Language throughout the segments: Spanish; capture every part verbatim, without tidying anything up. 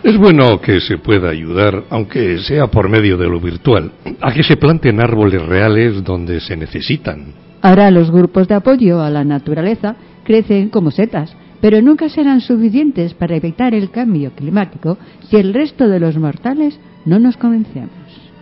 Es bueno que se pueda ayudar, aunque sea por medio de lo virtual, a que se planten árboles reales donde se necesitan. Ahora los grupos de apoyo a la naturaleza crecen como setas, pero nunca serán suficientes para evitar el cambio climático si el resto de los mortales no nos convencemos.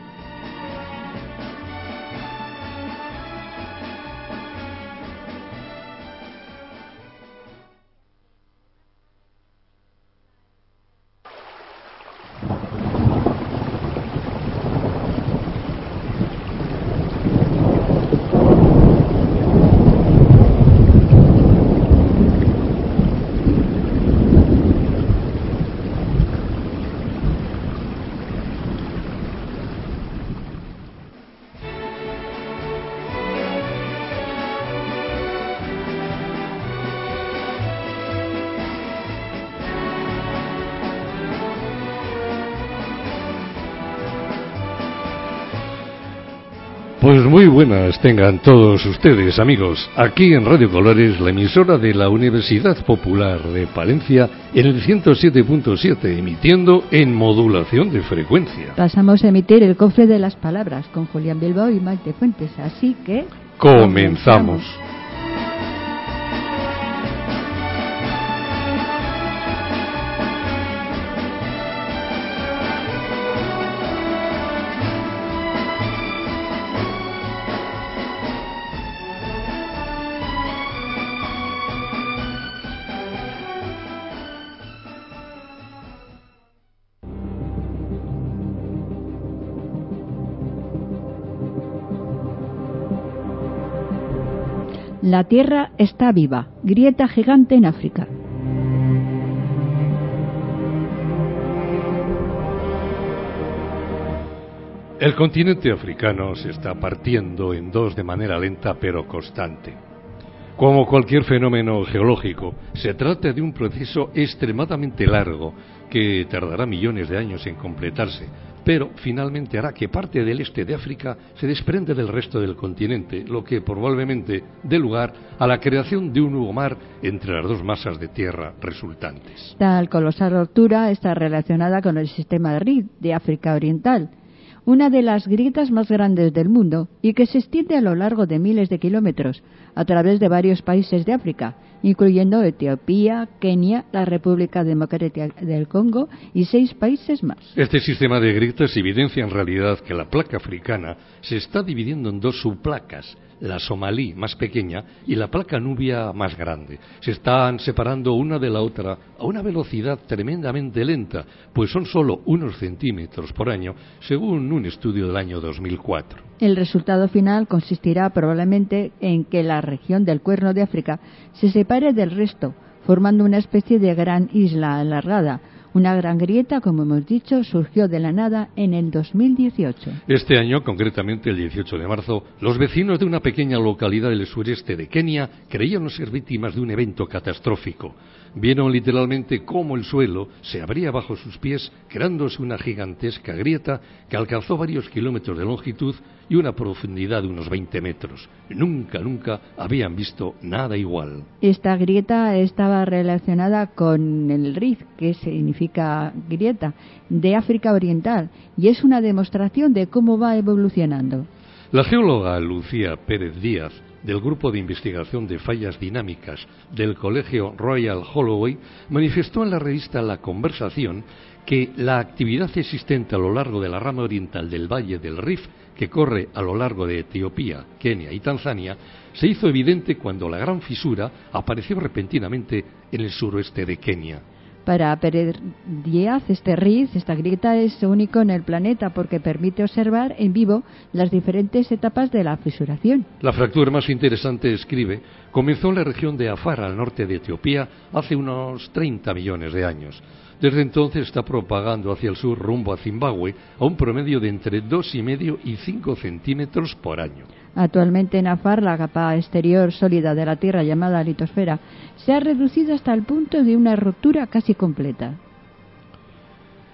Pues muy buenas tengan todos ustedes, amigos. Aquí en Radio Colores, la emisora de la Universidad Popular de Palencia, en el ciento siete punto siete, emitiendo en modulación de frecuencia. Pasamos a emitir el cofre de las palabras con Julián Bilbao y Maite Fuentes, así que... ¡Comenzamos! La Tierra está viva, grieta gigante en África. El continente africano se está partiendo en dos de manera lenta pero constante. Como cualquier fenómeno geológico, se trata de un proceso extremadamente largo que tardará millones de años en completarse, pero finalmente hará que parte del este de África se desprenda del resto del continente, lo que probablemente dé lugar a la creación de un nuevo mar entre las dos masas de tierra resultantes. Tal colosal altura está relacionada con el sistema de Rift de África Oriental, una de las grietas más grandes del mundo y que se extiende a lo largo de miles de kilómetros a través de varios países de África, incluyendo Etiopía, Kenia, la República Democrática del Congo y seis países más. Este sistema de grietas evidencia en realidad que la placa africana se está dividiendo en dos subplacas, la somalí más pequeña y la placa nubia más grande. Se están separando una de la otra a una velocidad tremendamente lenta, pues son solo unos centímetros por año, según un estudio del año dos mil cuatro. El resultado final consistirá probablemente en que la región del Cuerno de África se separe del resto, formando una especie de gran isla alargada. Una gran grieta, como hemos dicho, surgió de la nada en el dos mil dieciocho. Este año, concretamente el dieciocho de marzo, los vecinos de una pequeña localidad del sureste de Kenia creían no ser víctimas de un evento catastrófico. Vieron literalmente cómo el suelo se abría bajo sus pies, creándose una gigantesca grieta que alcanzó varios kilómetros de longitud y una profundidad de unos veinte metros. Nunca, nunca habían visto nada igual. Esta grieta estaba relacionada con el Rift, que significa grieta, de África Oriental, y es una demostración de cómo va evolucionando. La geóloga Lucía Pérez Díaz, del Grupo de Investigación de Fallas Dinámicas del Colegio Royal Holloway, manifestó en la revista La Conversación que la actividad existente a lo largo de la rama oriental del Valle del Rift, que corre a lo largo de Etiopía, Kenia y Tanzania, se hizo evidente cuando la gran fisura apareció repentinamente en el suroeste de Kenia. Para Pérez Díaz, este rift, esta grieta, es único en el planeta porque permite observar en vivo las diferentes etapas de la fisuración. La fractura más interesante, escribe, comenzó en la región de Afar, al norte de Etiopía, hace unos treinta millones de años. Desde entonces está propagando hacia el sur rumbo a Zimbabue a un promedio de entre dos y medio y cinco centímetros por año. Actualmente en Afar, la capa exterior sólida de la Tierra, llamada litosfera, se ha reducido hasta el punto de una ruptura casi completa.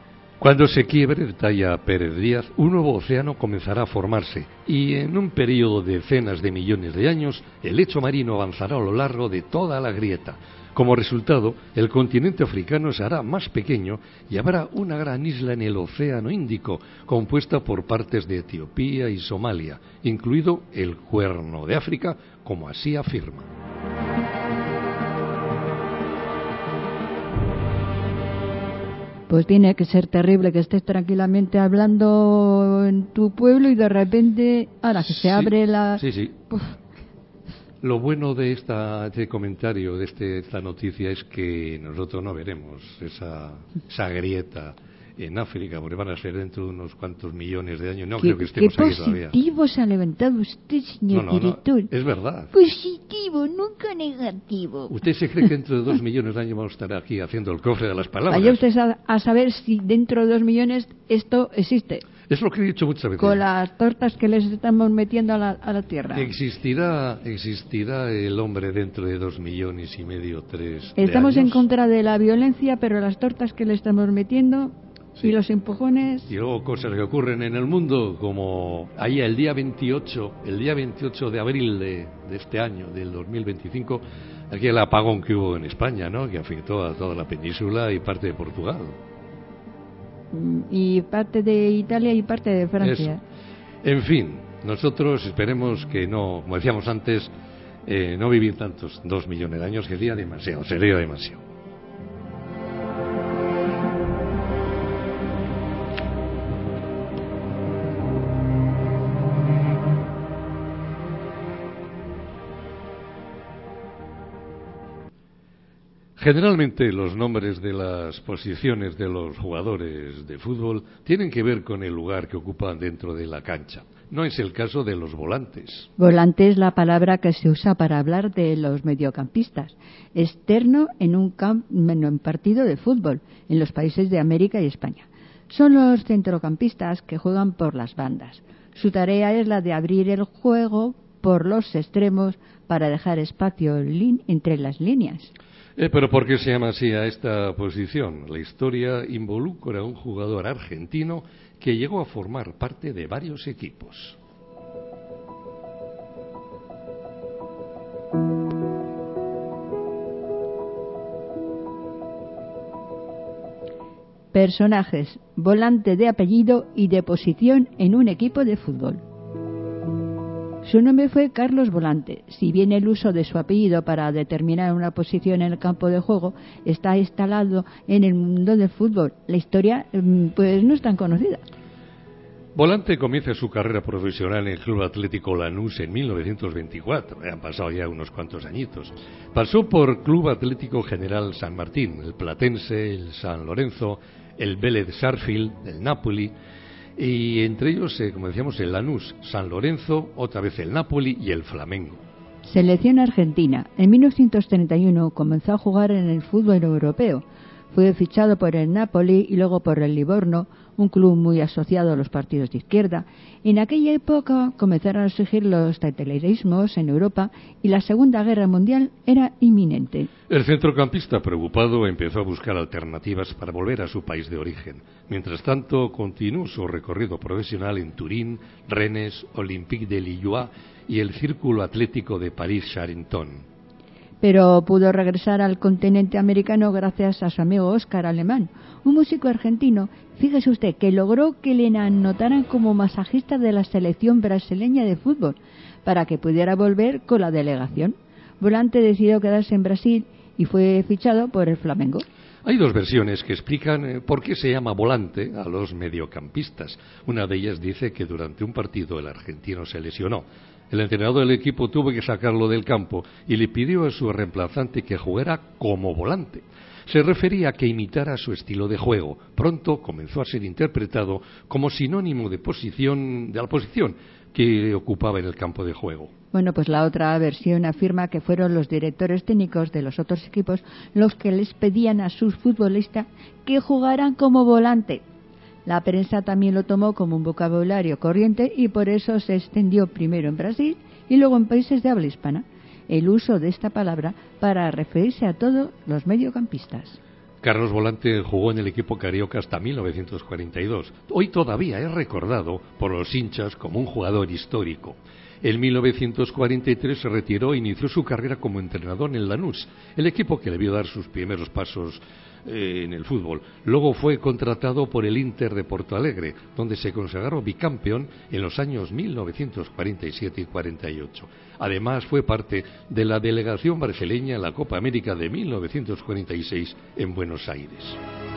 Cuando se quiebre, detalla Pérez Díaz, un nuevo océano comenzará a formarse y en un periodo de decenas de millones de años el lecho marino avanzará a lo largo de toda la grieta. Como resultado, el continente africano se hará más pequeño y habrá una gran isla en el Océano Índico, compuesta por partes de Etiopía y Somalia, incluido el Cuerno de África, como así afirma. Pues tiene que ser terrible que estés tranquilamente hablando en tu pueblo y de repente, ahora que se Sí, abre la... Sí, sí. Uf. Lo bueno de esta, este comentario, de este, esta noticia, es que nosotros no veremos esa, esa grieta en África, porque van a ser dentro de unos cuantos millones de años. No ¿Qué, creo que estemos qué aquí todavía. positivo se ha levantado usted, señor No, no, no, director? es verdad. Positivo, nunca negativo. ¿Usted se cree que dentro de dos millones de años vamos a estar aquí haciendo el cofre de las palabras? Vaya usted a, a saber si dentro de dos millones esto existe. Es lo que he dicho muchas veces. Con las tortas que les estamos metiendo a la, a la tierra. ¿Existirá, existirá el hombre dentro de dos millones y medio, tres Estamos de años? en contra de la violencia, pero las tortas que le estamos metiendo Sí. y los empujones... Y luego cosas que ocurren en el mundo, como ahí el día veintiocho, el día veintiocho de abril de, de este año, del dos mil veinticinco, aquí el apagón que hubo en España, ¿no? Que afectó a toda la península y parte de Portugal. Y parte de Italia y parte de Francia. Eso. En fin, nosotros esperemos que no, como decíamos antes, eh, no vivir tantos dos millones de años, que sería demasiado, sería demasiado. Generalmente los nombres de las posiciones de los jugadores de fútbol tienen que ver con el lugar que ocupan dentro de la cancha. No es el caso de los volantes. Volante es la palabra que se usa para hablar de los mediocampistas. Externo en un camp, en partido de fútbol en los países de América y España. Son los centrocampistas que juegan por las bandas. Su tarea es la de abrir el juego por los extremos para dejar espacio entre las líneas. Eh, pero ¿por qué se llama así a esta posición? La historia involucra a un jugador argentino que llegó a formar parte de varios equipos. Personajes, volante de apellido y de posición en un equipo de fútbol. Su nombre fue Carlos Volante. Si bien el uso de su apellido para determinar una posición en el campo de juego está instalado en el mundo del fútbol, la historia pues no es tan conocida. Volante comienza su carrera profesional en el Club Atlético Lanús en mil novecientos veinticuatro. Han pasado ya unos cuantos añitos. Pasó por Club Atlético General San Martín, el Platense, el San Lorenzo, el Vélez Sarsfield, el Napoli, y entre ellos, eh, como decíamos, el Lanús, San Lorenzo, otra vez el Napoli y el Flamengo. Selección argentina. En mil novecientos treinta y uno comenzó a jugar en el fútbol europeo. Fue fichado por el Napoli y luego por el Livorno, un club muy asociado a los partidos de izquierda. En aquella época comenzaron a surgir los totalitarismos en Europa y la Segunda Guerra Mundial era inminente. El centrocampista preocupado empezó a buscar alternativas para volver a su país de origen. Mientras tanto, continuó su recorrido profesional en Turín, Rennes, Olympique de Lillois y el Círculo Atlético de París-Charenton. Pero pudo regresar al continente americano gracias a su amigo Óscar Alemán, un músico argentino, fíjese usted, que logró que le anotaran como masajista de la selección brasileña de fútbol, para que pudiera volver con la delegación. Volante decidió quedarse en Brasil y fue fichado por el Flamengo. Hay dos versiones que explican eh, por qué se llama volante a los mediocampistas. Una de ellas dice que durante un partido el argentino se lesionó. El entrenador del equipo tuvo que sacarlo del campo y le pidió a su reemplazante que jugara como volante. Se refería a que imitara su estilo de juego. Pronto comenzó a ser interpretado como sinónimo de posición, de la posición que ocupaba en el campo de juego. Bueno, pues la otra versión afirma que fueron los directores técnicos de los otros equipos los que les pedían a sus futbolistas que jugaran como volante. La prensa también lo tomó como un vocabulario corriente y por eso se extendió primero en Brasil y luego en países de habla hispana el uso de esta palabra para referirse a todos los mediocampistas. Carlos Volante jugó en el equipo carioca hasta mil novecientos cuarenta y dos. Hoy todavía es recordado por los hinchas como un jugador histórico. En mil novecientos cuarenta y tres se retiró e inició su carrera como entrenador en el Lanús, el equipo que le vio dar sus primeros pasos eh, en el fútbol. Luego fue contratado por el Inter de Porto Alegre, donde se consagró bicampeón en los años mil novecientos cuarenta y siete y cuarenta y ocho. Además, fue parte de la delegación brasileña en la Copa América de mil novecientos cuarenta y seis en Buenos Aires.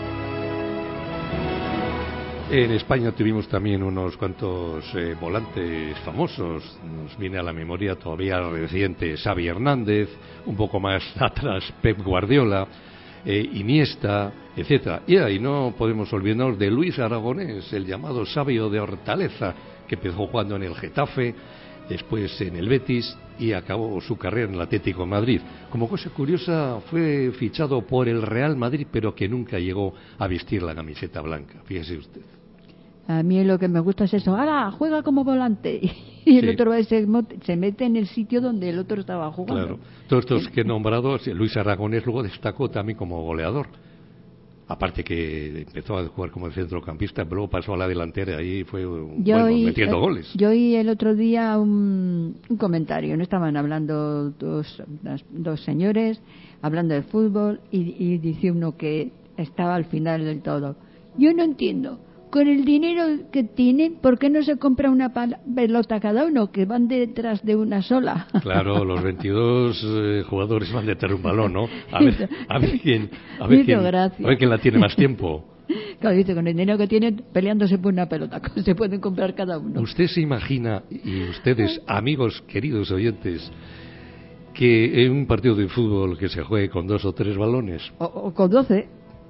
En España tuvimos también unos cuantos eh, volantes famosos. Nos viene a la memoria todavía reciente Xavi Hernández, un poco más atrás Pep Guardiola, eh, Iniesta, etcétera. Y ahí no podemos olvidarnos de Luis Aragonés, el llamado sabio de Hortaleza, que empezó jugando en el Getafe, después en el Betis y acabó su carrera en el Atlético de Madrid. Como cosa curiosa, fue fichado por el Real Madrid, pero que nunca llegó a vestir la camiseta blanca. Fíjese usted. A mí lo que me gusta es eso, ¡hala! Juega como volante. Y el Sí. otro se, se mete en el sitio donde el otro estaba jugando. Claro. Todos estos que he nombrado, Luis Aragonés luego destacó también como goleador. Aparte que empezó a jugar como centrocampista, pero luego pasó a la delantera y ahí fue Yo bueno, oí, metiendo eh, goles. Yo oí el otro día un, un comentario, no estaban hablando dos, dos señores, hablando de fútbol, y, y dice uno que estaba al final del todo. Yo no entiendo, con el dinero que tienen, ¿por qué no se compra una pelota cada uno, que van detrás de una sola? Claro, los veintidós eh, jugadores van detrás de un balón, ¿no? A ver, a ver quién, a ver quién, a ver quién la tiene más tiempo. Claro, dice, con el dinero que tienen, peleándose por una pelota, se pueden comprar cada uno. ¿Usted se imagina, y ustedes, amigos, queridos oyentes, que en un partido de fútbol que se juegue con dos o tres balones? O, o con doce.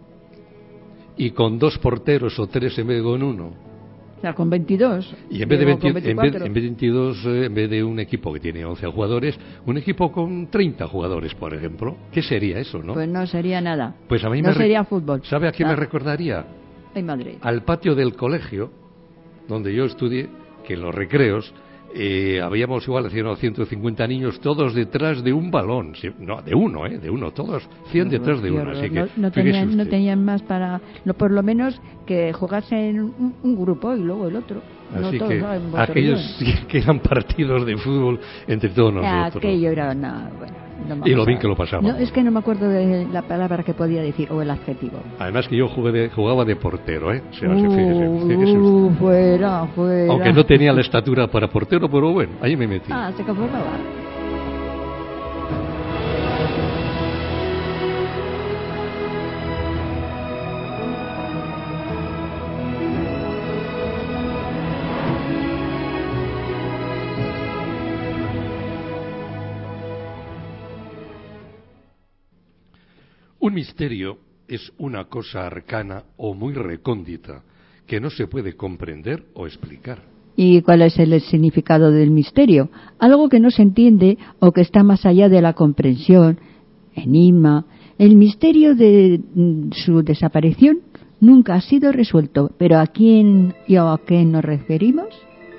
Y con dos porteros o tres en vez de con uno. O sea, con veintidós. Y en vez de, veinte, en vez, en vez de veintidós, eh, en vez de un equipo que tiene once jugadores, un equipo con treinta jugadores, por ejemplo. ¿Qué sería eso, no? Pues no sería nada. Pues a mí no me sería rec... fútbol. ¿Sabe a qué ah. me recordaría? En Madrid. Al patio del colegio, donde yo estudié, que en los recreos eh, habíamos igual unos ciento cincuenta niños, todos detrás de un balón. No, de uno, ¿eh? De uno, todos cien detrás de uno. Así que, no, no, tenían, no tenían más para... No, por lo menos que jugasen un, un grupo y luego el otro. Así no que aquellos sí que eran partidos de fútbol entre todos nosotros. Aquello era nada, bueno, no y lo bien que lo pasaba. No, es que no me acuerdo de la palabra que podía decir, o el adjetivo. Además que yo jugué de, jugaba de portero, ¿eh? O sea, uh, fíjese, fíjese uh, fuera, fuera. Aunque no tenía la estatura para portero, pero bueno, ahí me metí. Ah, se conformaba. Un misterio es una cosa arcana o muy recóndita que no se puede comprender o explicar. ¿Y cuál es el significado del misterio? Algo que no se entiende o que está más allá de la comprensión, enigma. El misterio de su desaparición nunca ha sido resuelto, pero ¿a quién y a qué nos referimos?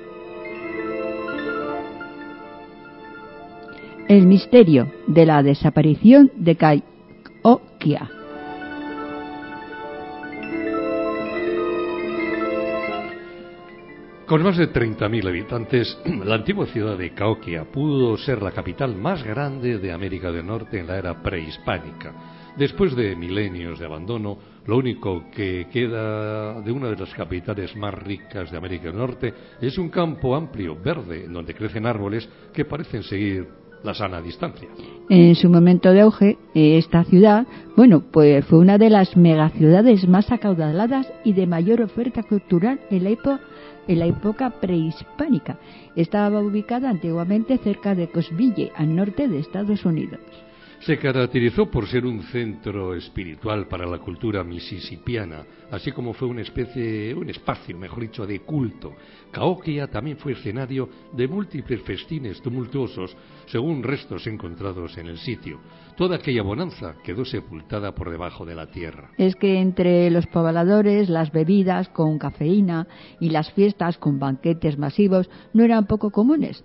El misterio de la desaparición de Kai Cahokia. Con más de treinta mil habitantes, la antigua ciudad de Cahokia pudo ser la capital más grande de América del Norte en la era prehispánica. Después de milenios de abandono, lo único que queda de una de las capitales más ricas de América del Norte es un campo amplio, verde, en donde crecen árboles que parecen seguir la sana distancia. En su momento de auge, esta ciudad, bueno, pues fue una de las megaciudades más acaudaladas y de mayor oferta cultural en la época, en la época prehispánica. Estaba ubicada antiguamente cerca de Cosville, al norte de Estados Unidos. Se caracterizó por ser un centro espiritual para la cultura misisipiana, así como fue una especie, un espacio, mejor dicho, de culto. Cahokia también fue escenario de múltiples festines tumultuosos, según restos encontrados en el sitio. Toda aquella bonanza quedó sepultada por debajo de la tierra. Es que entre los pobladores, las bebidas con cafeína y las fiestas con banquetes masivos no eran poco comunes.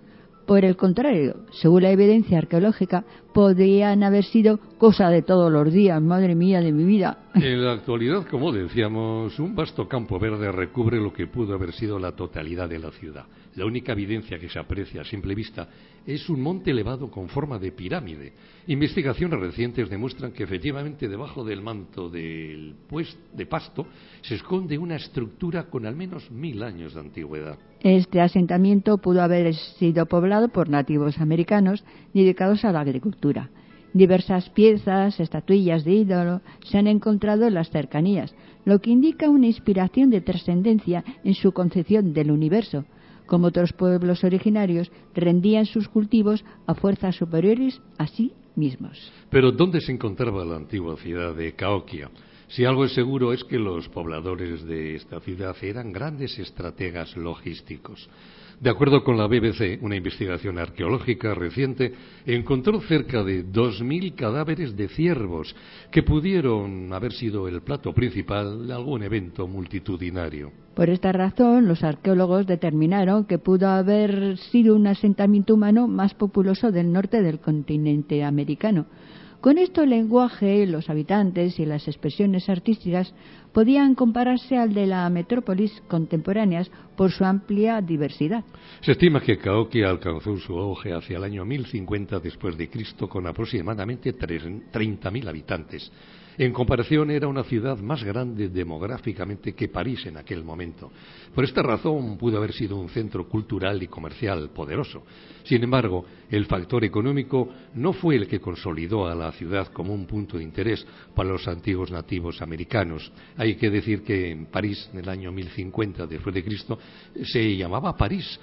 Por el contrario, según la evidencia arqueológica, podrían haber sido cosa de todos los días, madre mía de mi vida. En la actualidad, como decíamos, un vasto campo verde recubre lo que pudo haber sido la totalidad de la ciudad. La única evidencia que se aprecia a simple vista es un monte elevado con forma de pirámide. Investigaciones recientes demuestran que efectivamente debajo del manto del pues, de pasto se esconde una estructura con al menos mil años de antigüedad. Este asentamiento pudo haber sido poblado por nativos americanos dedicados a la agricultura. Diversas piezas, estatuillas de ídolo se han encontrado en las cercanías, lo que indica una inspiración de trascendencia en su concepción del universo. Como otros pueblos originarios, rendían sus cultivos a fuerzas superiores a sí mismos. Pero ¿dónde se encontraba la antigua ciudad de Cahokia? Si algo es seguro es que los pobladores de esta ciudad eran grandes estrategas logísticos. De acuerdo con la B B C, una investigación arqueológica reciente encontró cerca de dos mil cadáveres de ciervos que pudieron haber sido el plato principal de algún evento multitudinario. Por esta razón, los arqueólogos determinaron que pudo haber sido un asentamiento humano más populoso del norte del continente americano. Con esto el lenguaje, los habitantes y las expresiones artísticas podían compararse al de la metrópolis contemporáneas por su amplia diversidad. Se estima que Cahokia alcanzó su auge hacia el año mil cincuenta después de Cristo con aproximadamente treinta mil habitantes. En comparación, era una ciudad más grande demográficamente que París en aquel momento. Por esta razón, pudo haber sido un centro cultural y comercial poderoso. Sin embargo, el factor económico no fue el que consolidó a la ciudad como un punto de interés para los antiguos nativos americanos. Hay que decir que en París, en el año mil cincuenta después de Cristo, se llamaba París,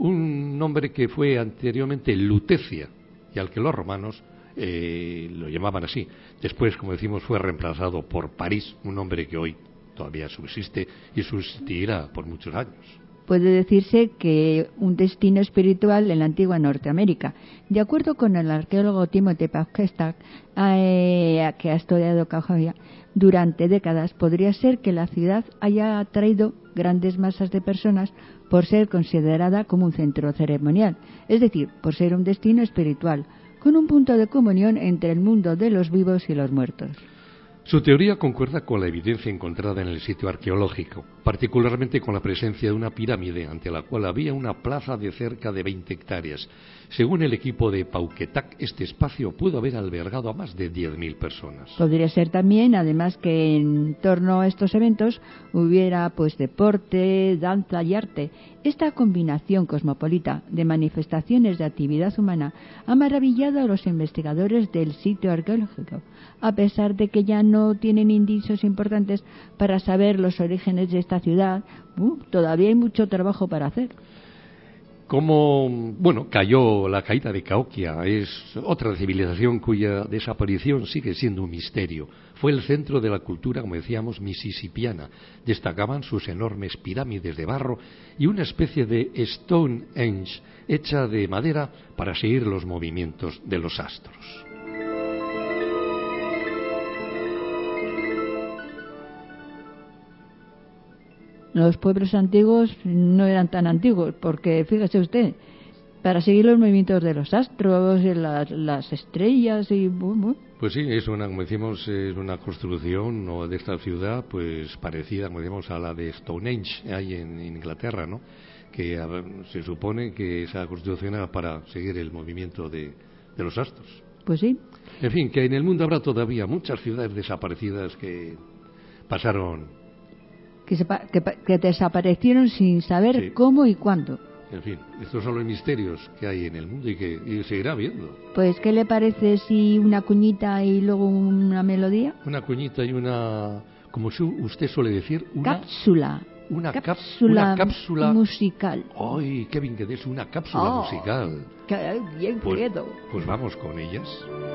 un nombre que fue anteriormente Lutecia, y al que los romanos Eh, lo llamaban así. Después, como decimos, fue reemplazado por París, un nombre que hoy todavía subsiste y subsistirá por muchos años. Puede decirse que un destino espiritual en la antigua Norteamérica. De acuerdo con el arqueólogo Timothy Paukestad, eh, que ha estudiado Cahokia durante décadas, podría ser que la ciudad haya atraído grandes masas de personas por ser considerada como un centro ceremonial, es decir, por ser un destino espiritual, con un punto de comunión entre el mundo de los vivos y los muertos. Su teoría concuerda con la evidencia encontrada en el sitio arqueológico, particularmente con la presencia de una pirámide ante la cual había una plaza de cerca de veinte hectáreas. Según el equipo de Paukestad, este espacio pudo haber albergado a más de diez mil personas. Podría ser también, además, que en torno a estos eventos hubiera pues deporte, danza y arte. Esta combinación cosmopolita de manifestaciones de actividad humana ha maravillado a los investigadores del sitio arqueológico, a pesar de que ya no tienen indicios importantes para saber los orígenes de esta ciudad. Uh, todavía hay mucho trabajo para hacer. Como, bueno, cayó la caída de Cahokia, es otra civilización cuya desaparición sigue siendo un misterio. Fue el centro de la cultura, como decíamos, misisipiana. Destacaban sus enormes pirámides de barro y una especie de Stonehenge hecha de madera para seguir los movimientos de los astros. Los pueblos antiguos no eran tan antiguos, porque fíjese usted, para seguir los movimientos de los astros, las, las estrellas y... Bueno. Pues sí, es una, como decimos, es una construcción ¿no? de esta ciudad, pues parecida, como decimos, a la de Stonehenge, ahí en, en Inglaterra, ¿no? Que a, se supone que esa construcción era para seguir el movimiento de, de los astros. Pues sí. En fin, que en el mundo habrá todavía muchas ciudades desaparecidas que pasaron... Que, sepa, que, que desaparecieron sin saber sí. cómo y cuándo. En fin, estos son los misterios que hay en el mundo y que y seguirá habiendo. Pues, ¿qué le parece si una cuñita y luego una melodía? Una cuñita y una, como usted suele decir, una... Cápsula. Una cápsula, una cápsula musical. ¡Ay, qué bien que des! Una cápsula oh, musical. ¡Qué bien pues, quedo! Pues vamos con ellas.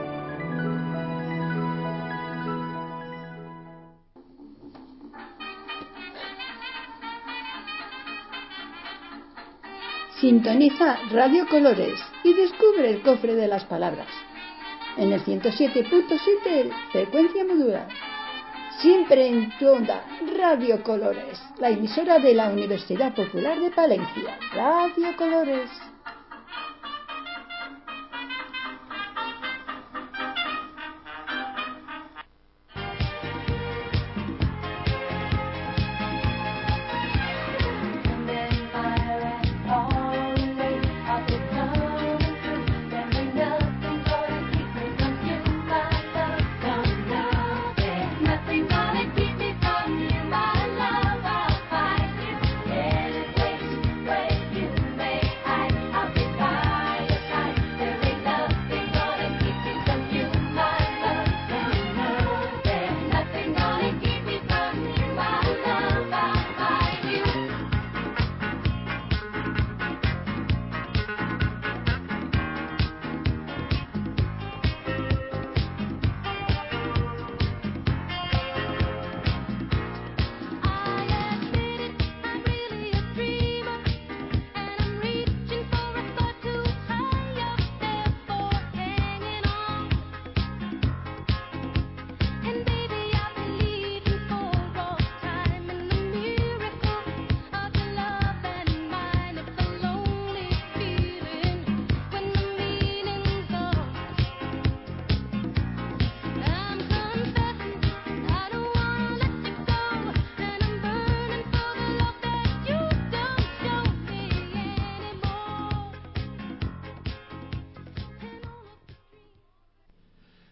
Sintoniza Radio Colores y descubre el cofre de las palabras. En el ciento siete punto siete, frecuencia modular. Siempre en tu onda, Radio Colores, la emisora de la Universidad Popular de Palencia. Radio Colores.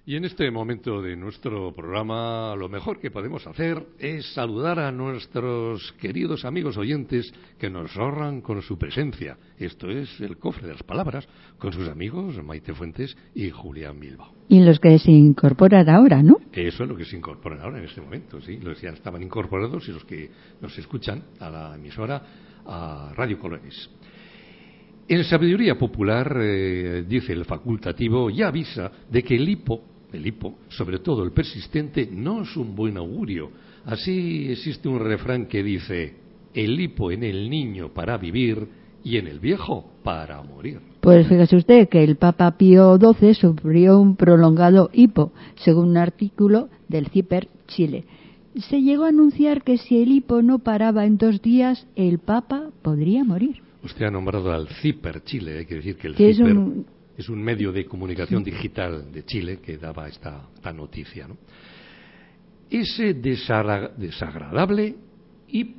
Y en este momento de nuestro programa, lo mejor que podemos hacer es saludar a nuestros queridos amigos oyentes que nos honran con su presencia. Esto es el Cofre de las Palabras, con sus amigos Maite Fuentes y Julián Bilbao. Y los que se incorporan ahora, ¿no? Eso es lo que se incorporan ahora en este momento, sí. Los que ya estaban incorporados y los que nos escuchan a la emisora, a Radio Colores. En Sabiduría Popular, eh, dice el facultativo, ya avisa de que el hipo El hipo, sobre todo el persistente, no es un buen augurio. Así existe un refrán que dice: el hipo en el niño para vivir y en el viejo para morir. Pues fíjese usted que el Papa Pío doce sufrió un prolongado hipo, según un artículo del CIPER Chile. Se llegó a anunciar que si el hipo no paraba en dos días, el Papa podría morir. Usted ha nombrado al CIPER Chile, hay que decir que el que CIPER... Es un... Es un medio de comunicación digital de Chile que daba esta, esta noticia, ¿no? Ese desagra- desagradable hip.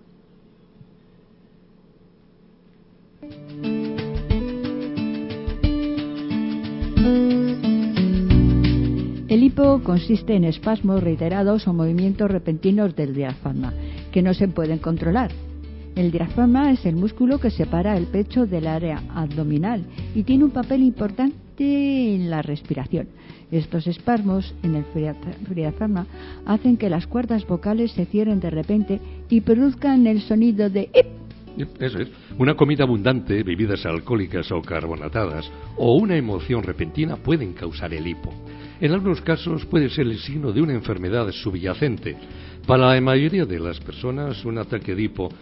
El hipo consiste en espasmos reiterados o movimientos repentinos del diafragma que no se pueden controlar. El diafragma es el músculo que separa el pecho del área abdominal y tiene un papel importante en la respiración. Estos espasmos en el diafragma hacen que las cuerdas vocales se cierren de repente y produzcan el sonido de ip. Eso es. Una comida abundante, bebidas alcohólicas o carbonatadas o una emoción repentina pueden causar el hipo. En algunos casos puede ser el signo de una enfermedad subyacente. Para la mayoría de las personas, un ataque de hipo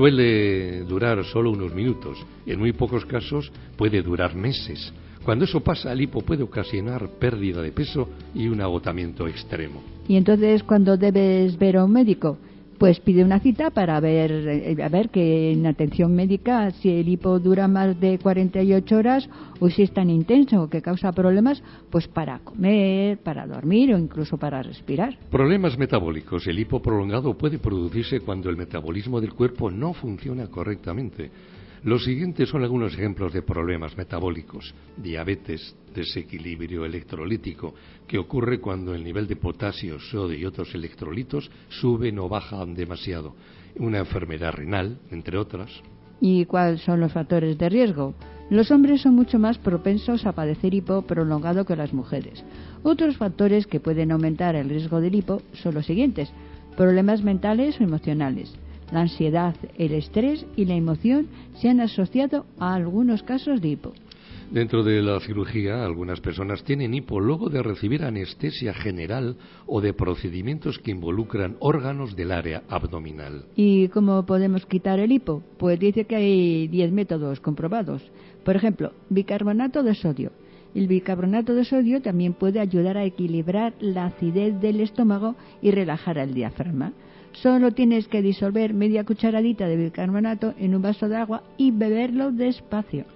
suele durar solo unos minutos. En muy pocos casos puede durar meses. Cuando eso pasa, el hipo puede ocasionar pérdida de peso y un agotamiento extremo. ¿Y entonces cuándo debes ver a un médico? Pues pide una cita para ver, a ver que en atención médica, si el hipo dura más de cuarenta y ocho horas o si es tan intenso que causa problemas, pues para comer, para dormir o incluso para respirar. Problemas metabólicos. El hipo prolongado puede producirse cuando el metabolismo del cuerpo no funciona correctamente. Los siguientes son algunos ejemplos de problemas metabólicos: diabetes, desequilibrio electrolítico, que ocurre cuando el nivel de potasio, sodio y otros electrolitos suben o bajan demasiado, una enfermedad renal, entre otras. ¿Y cuáles son los factores de riesgo? Los hombres son mucho más propensos a padecer hipo prolongado que las mujeres. Otros factores que pueden aumentar el riesgo del hipo son los siguientes: problemas mentales o emocionales. La ansiedad, el estrés y la emoción se han asociado a algunos casos de hipo. Dentro de la cirugía, algunas personas tienen hipo luego de recibir anestesia general o de procedimientos que involucran órganos del área abdominal. ¿Y cómo podemos quitar el hipo? Pues dice que hay diez métodos comprobados. Por ejemplo, bicarbonato de sodio. El bicarbonato de sodio también puede ayudar a equilibrar la acidez del estómago y relajar el diafragma. Solo tienes que disolver media cucharadita de bicarbonato en un vaso de agua y beberlo despacio.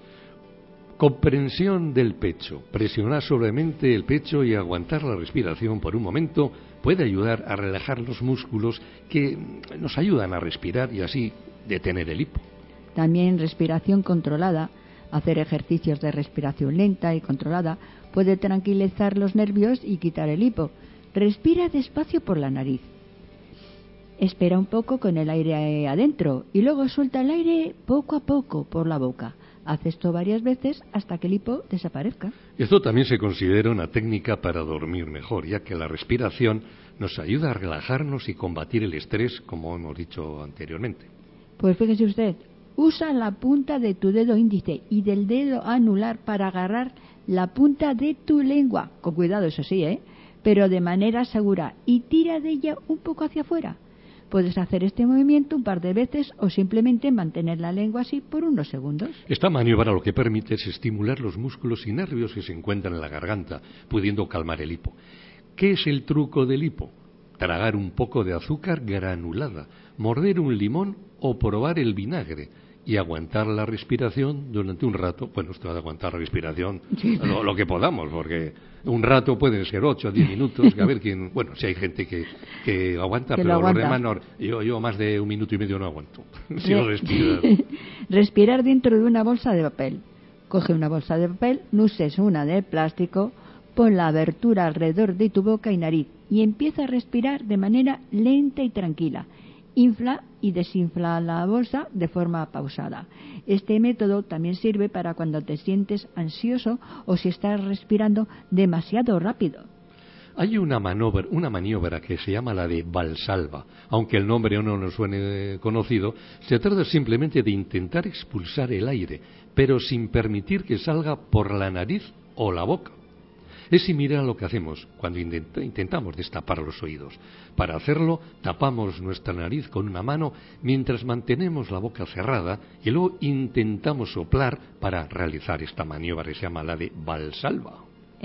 Comprensión del pecho. Presionar suavemente el pecho y aguantar la respiración por un momento puede ayudar a relajar los músculos que nos ayudan a respirar y así detener el hipo. También respiración controlada. Hacer ejercicios de respiración lenta y controlada puede tranquilizar los nervios y quitar el hipo. Respira despacio por la nariz. Espera un poco con el aire adentro y luego suelta el aire poco a poco por la boca. Haz esto varias veces hasta que el hipo desaparezca. Esto también se considera una técnica para dormir mejor, ya que la respiración nos ayuda a relajarnos y combatir el estrés, como hemos dicho anteriormente. Pues fíjese usted, usa la punta de tu dedo índice y del dedo anular para agarrar la punta de tu lengua, con cuidado eso sí, ¿eh? Pero de manera segura, y tira de ella un poco hacia afuera. Puedes hacer este movimiento un par de veces o simplemente mantener la lengua así por unos segundos. Esta maniobra lo que permite es estimular los músculos y nervios que se encuentran en la garganta, pudiendo calmar el hipo. ¿Qué es el truco del hipo? Tragar un poco de azúcar granulada, morder un limón o probar el vinagre y aguantar la respiración durante un rato. Bueno, esto de aguantar la respiración Sí. lo, lo que podamos, porque un rato pueden ser ocho o diez minutos, que a ver quién... Bueno, si hay gente que, que aguanta, que pero aguanta. los demás no. Yo, yo más de un minuto y medio no aguanto. Si no respiras. Respirar dentro de una bolsa de papel. Coge una bolsa de papel, no uses una de plástico, pon la abertura alrededor de tu boca y nariz y empieza a respirar de manera lenta y tranquila. Infla y desinfla la bolsa de forma pausada. Este método también sirve para cuando te sientes ansioso o si estás respirando demasiado rápido. Hay una maniobra, una maniobra que se llama la de Valsalva. Aunque el nombre no nos suene conocido, se trata simplemente de intentar expulsar el aire, pero sin permitir que salga por la nariz o la boca. Es similar a lo que hacemos cuando intentamos destapar los oídos. Para hacerlo, tapamos nuestra nariz con una mano mientras mantenemos la boca cerrada y luego intentamos soplar para realizar esta maniobra que se llama la de Valsalva.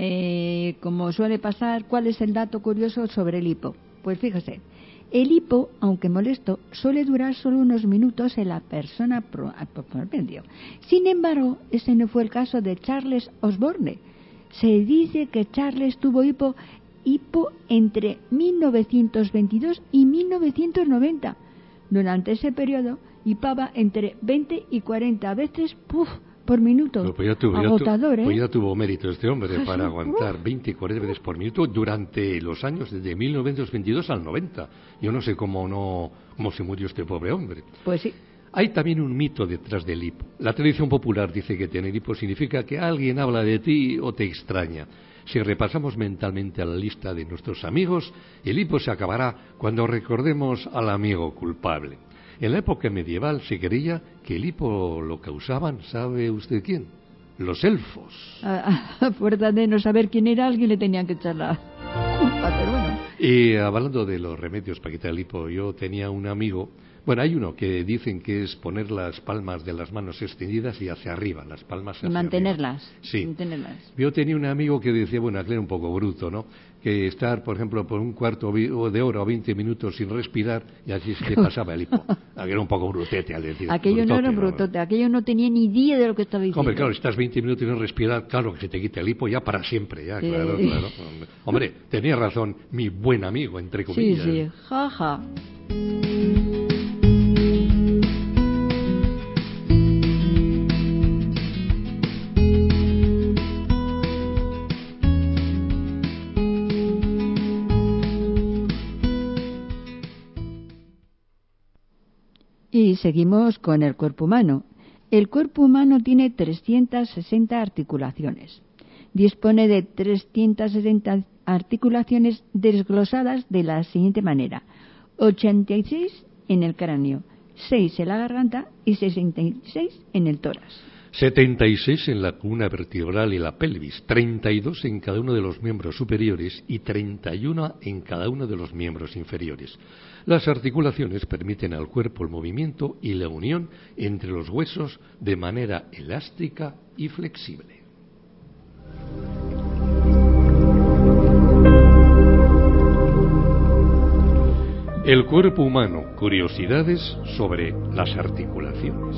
Eh, como suele pasar, ¿cuál es el dato curioso sobre el hipo? Pues fíjese, el hipo, aunque molesto, suele durar solo unos minutos en la persona promedio. Sin embargo, ese no fue el caso de Charles Osborne. Se dice que Charles tuvo hipo, hipo entre mil novecientos veintidós y mil novecientos noventa. Durante ese periodo, hipaba entre veinte y cuarenta veces ¡puf! Por minuto. Pues ya tuvo, Agotador, ya tu, ¿eh? Pues ya tuvo mérito este hombre para aguantar veinte y cuarenta veces por minuto durante los años desde mil novecientos veintidós al noventa. Yo no sé cómo no cómo se murió este pobre hombre. Pues sí. Hay también un mito detrás del hipo. La tradición popular dice que tener hipo significa que alguien habla de ti o te extraña. Si repasamos mentalmente a la lista de nuestros amigos, el hipo se acabará cuando recordemos al amigo culpable. En la época medieval se creía que el hipo lo causaban, ¿sabe usted quién? Los elfos. A, a fuerza de no saber quién era, alguien le tenían que echar la culpa, pero bueno. Y hablando de los remedios para quitar el hipo, yo tenía un amigo, bueno, hay uno que dicen que es poner las palmas de las manos extendidas y hacia arriba, las palmas hacia y mantenerlas. arriba. Sí. Mantenerlas. Yo tenía un amigo que decía, bueno, aquel era un poco bruto, ¿no? Que estar, por ejemplo, por un cuarto de hora o veinte minutos sin respirar y así se te pasaba el hipo. Aquel era un poco brutete al decir. Aquello brutote, no era brutote, ¿no? Aquello no tenía ni idea de lo que estaba diciendo. Hombre, claro, estás veinte minutos sin respirar, claro que se te quita el hipo ya para siempre, ya, sí. claro, claro. Hombre, tenía razón mi buen amigo, entre comillas. Sí, sí, jaja. Ja. Y seguimos con el cuerpo humano. El cuerpo humano tiene trescientas sesenta articulaciones. Dispone de trescientas sesenta articulaciones desglosadas de la siguiente manera. ochenta y seis en el cráneo, seis en la garganta y sesenta y seis en el tórax. setenta y seis en la columna vertebral y la pelvis, treinta y dos en cada uno de los miembros superiores y treinta y uno en cada uno de los miembros inferiores. Las articulaciones permiten al cuerpo el movimiento y la unión entre los huesos de manera elástica y flexible. El cuerpo humano, curiosidades sobre las articulaciones.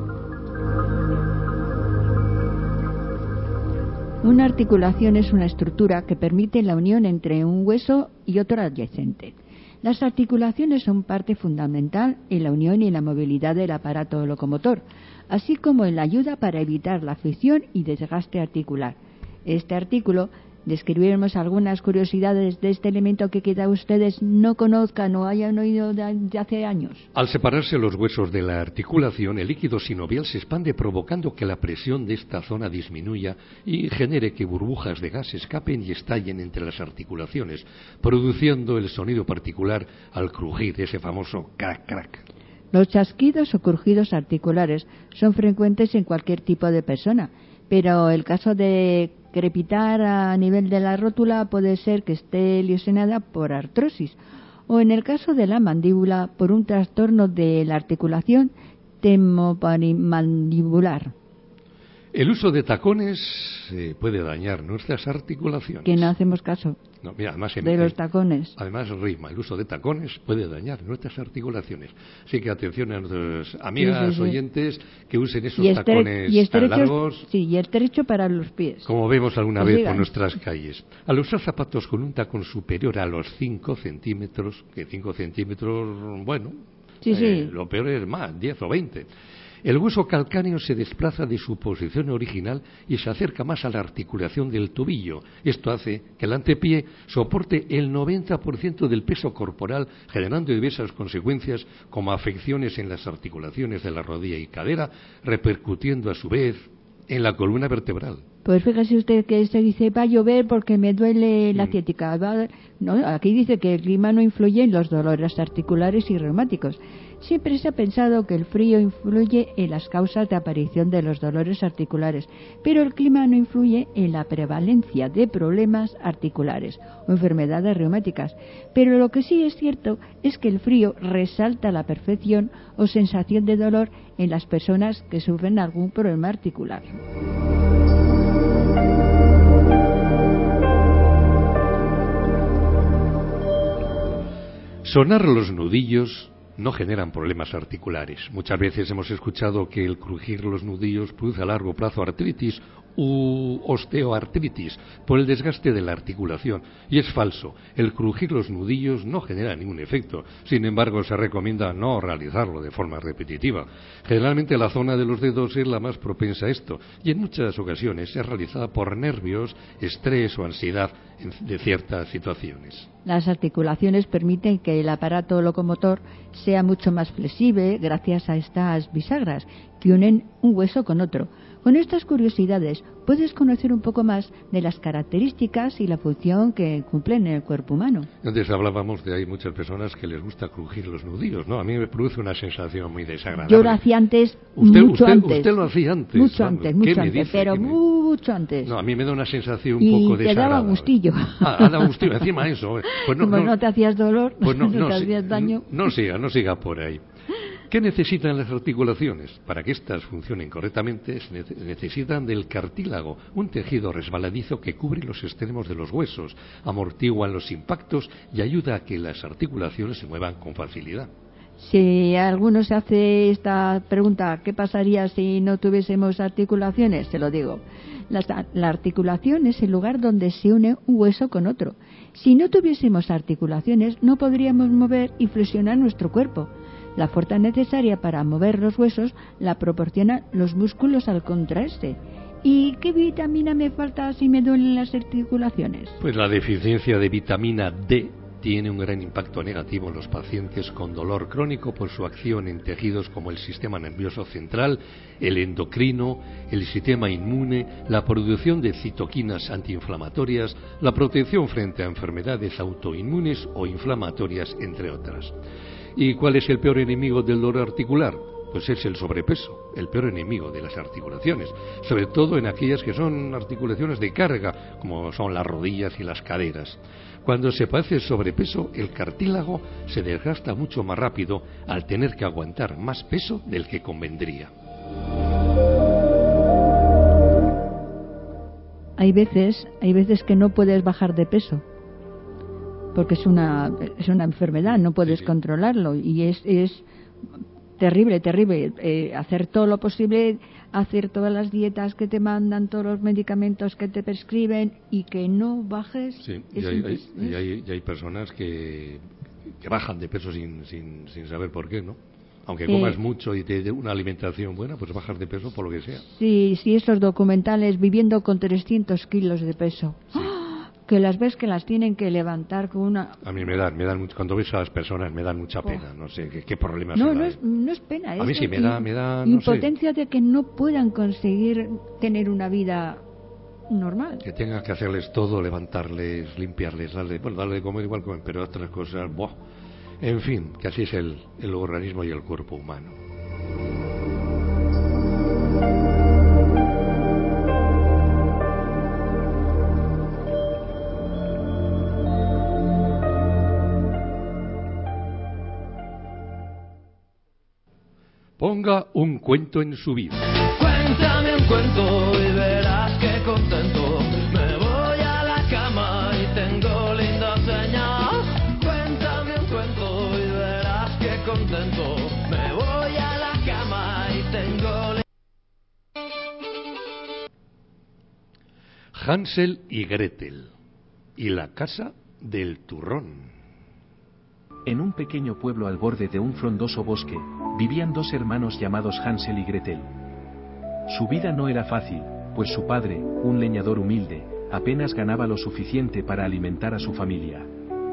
Una articulación es una estructura que permite la unión entre un hueso y otro adyacente. Las articulaciones son parte fundamental en la unión y la movilidad del aparato locomotor, así como en la ayuda para evitar la fricción y desgaste articular. Este artículo describiremos algunas curiosidades de este elemento que quizá ustedes no conozcan o hayan oído de, de hace años. Al separarse los huesos de la articulación, el líquido sinovial se expande provocando que la presión de esta zona disminuya y genere que burbujas de gas escapen y estallen entre las articulaciones, produciendo el sonido particular al crujir, ese famoso crack crack. Los chasquidos o crujidos articulares son frecuentes en cualquier tipo de persona, pero el caso de crepitar a nivel de la rótula puede ser que esté lesionada por artrosis, o en el caso de la mandíbula por un trastorno de la articulación temporomandibular. El uso de tacones eh, puede dañar nuestras articulaciones. Que no hacemos caso no, mira, además, de los tacones. Además rima, el uso de tacones puede dañar nuestras articulaciones. Así que atención a nuestras amigas sí, sí, sí. oyentes que usen esos y tacones y estrechos, tan largos. Sí, y estrecho para los pies. Como vemos alguna pues vez digan. por nuestras calles. Al usar zapatos con un tacón superior a los cinco centímetros, que cinco centímetros, bueno, sí, eh, sí. lo peor es más, diez o veinte. El hueso calcáneo se desplaza de su posición original y se acerca más a la articulación del tobillo. Esto hace que el antepié soporte el noventa por ciento del peso corporal, generando diversas consecuencias como afecciones en las articulaciones de la rodilla y cadera, repercutiendo a su vez en la columna vertebral. Pues fíjese usted que se dice, va a llover porque me duele la ciática. Va, no, aquí dice que el clima no influye en los dolores articulares y reumáticos. Siempre se ha pensado que el frío influye en las causas de aparición de los dolores articulares, pero el clima no influye en la prevalencia de problemas articulares o enfermedades reumáticas. Pero lo que sí es cierto es que el frío resalta la percepción o sensación de dolor en las personas que sufren algún problema articular. Sonar los nudillos no generan problemas articulares. Muchas veces hemos escuchado que el crujir los nudillos produce a largo plazo artritis u osteoartritis por el desgaste de la articulación. Y es falso. El crujir los nudillos no genera ningún efecto. Sin embargo, se recomienda no realizarlo de forma repetitiva. Generalmente la zona de los dedos es la más propensa a esto y en muchas ocasiones es realizada por nervios, estrés o ansiedad de ciertas situaciones. Las articulaciones permiten que el aparato locomotor sea mucho más flexible gracias a estas bisagras que unen un hueso con otro. Con estas curiosidades puedes conocer un poco más de las características y la función que cumplen en el cuerpo humano. Antes hablábamos de hay muchas personas que les gusta crujir los nudillos, ¿no? A mí me produce una sensación muy desagradable. Yo lo hacía antes, usted, mucho usted, antes. Usted lo hacía antes. Mucho Vamos, antes, mucho antes, dice? pero me... mucho antes. No, a mí me da una sensación un y poco te desagradable. daba gustillo. Ah, da gustillo, encima eso. Pues no, Como no, no te hacías dolor, pues no, no, no te si, hacías daño. No, no siga, no siga por ahí. ¿Qué necesitan las articulaciones? Para que éstas funcionen correctamente necesitan del cartílago, un tejido resbaladizo que cubre los extremos de los huesos, amortiguan los impactos y ayuda a que las articulaciones se muevan con facilidad. Si alguno se hace esta pregunta, ¿qué pasaría si no tuviésemos articulaciones? Se lo digo. La, la articulación es el lugar donde se une un hueso con otro. Si no tuviésemos articulaciones, no podríamos mover y flexionar nuestro cuerpo. La fuerza necesaria para mover los huesos la proporcionan los músculos al contraerse. ¿Y qué vitamina me falta si me duelen las articulaciones? Pues la deficiencia de vitamina D tiene un gran impacto negativo en los pacientes con dolor crónico por su acción en tejidos como el sistema nervioso central, el endocrino, el sistema inmune, la producción de citoquinas antiinflamatorias, la protección frente a enfermedades autoinmunes o inflamatorias, entre otras. ¿Y cuál es el peor enemigo del dolor articular? Pues es el sobrepeso, el peor enemigo de las articulaciones, sobre todo en aquellas que son articulaciones de carga, como son las rodillas y las caderas. Cuando se padece sobrepeso, el cartílago se desgasta mucho más rápido al tener que aguantar más peso del que convendría. Hay veces, hay veces que no puedes bajar de peso, porque es una es una enfermedad, no puedes sí, sí. controlarlo y es es terrible, terrible. Eh, hacer todo lo posible, hacer todas las dietas que te mandan, todos los medicamentos que te prescriben y que no bajes. Sí, y hay, hay, y hay, y hay personas que, que bajan de peso sin, sin, sin saber por qué, ¿no? Aunque comas eh, mucho y te dé una alimentación buena, pues bajas de peso por lo que sea. Sí, sí, esos documentales viviendo con trescientos kilos de peso. Sí. Que las ves que las tienen que levantar con una... A mí me dan, me dan mucho, cuando ves a las personas me dan mucha pena, oh. no sé, ¿qué, qué problemas No, se no es, no es pena. A mí sí me da, me da, no impotencia sé. De que no puedan conseguir tener una vida normal. Que tengan que hacerles todo, levantarles, limpiarles, darle, bueno, darle de comer igual comen, pero otras cosas, ¡buah! En fin, que así es el, el organismo y el cuerpo humano. Ponga un cuento en su vida. Cuéntame un cuento y verás qué contento. Me voy a la cama y tengo linda señal. Cuéntame un cuento y verás qué contento. Me voy a la cama y tengo linda... Hansel y Gretel y la casa del turrón. En un pequeño pueblo al borde de un frondoso bosque, vivían dos hermanos llamados Hansel y Gretel. Su vida no era fácil, pues su padre, un leñador humilde, apenas ganaba lo suficiente para alimentar a su familia.